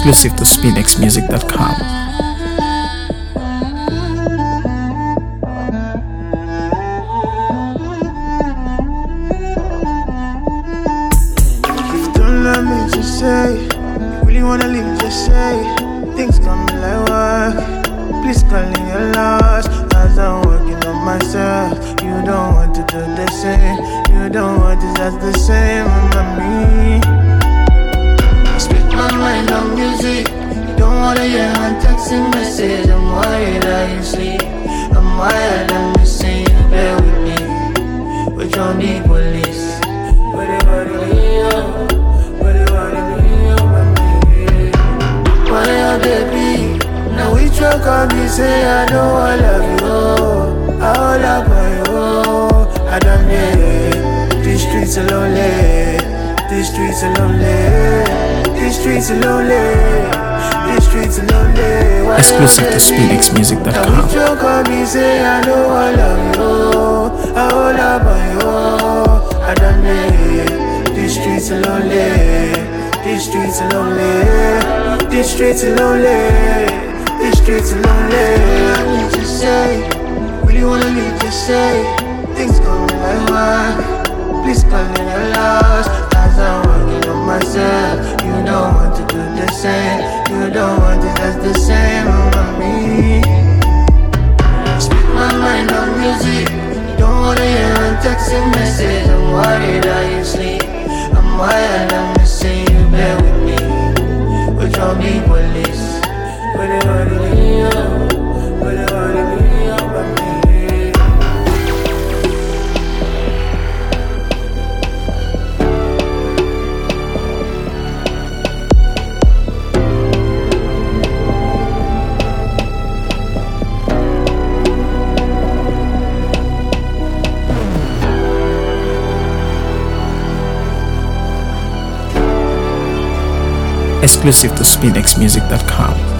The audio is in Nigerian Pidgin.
Exclusive to SpinXmusic.com. Don't let me just say, you really wanna leave, just say. Things coming like work. Please call in your loss. As I'm working on myself, you don't want to do the same. You don't want to just the same on me. I speak my mind on music. You don't wanna hear my texting message. I'm worried that you sleep. I'm wired, I'm missing you. Bear with me. We don't need police. What they wanna do? What they wanna do? What they baby? Now we truck on me, say I know I love you. I love you. I don't need these streets are lonely. These streets are lonely. These streets are lonely. These streets are lonely. Exclusive to SpinXmusic.com. Now we truck on me, say I know I love you. I love you. I don't need these streets are lonely. These streets are lonely. These streets are lonely. These streets are lonely. I need to say, really wanna leave, just say. Things coming like work. Please call it a loss. As I'm working on myself, you don't want to do the same. You don't want to just the same on me. Speak my mind on music. You don't wanna hear a texting message. I'm worried that you sleep. I'm wired, I'm missing you. Bear with me. We don't need police. What they wanna do? What they wanna do about me? Exclusive to SpinXmusic.com.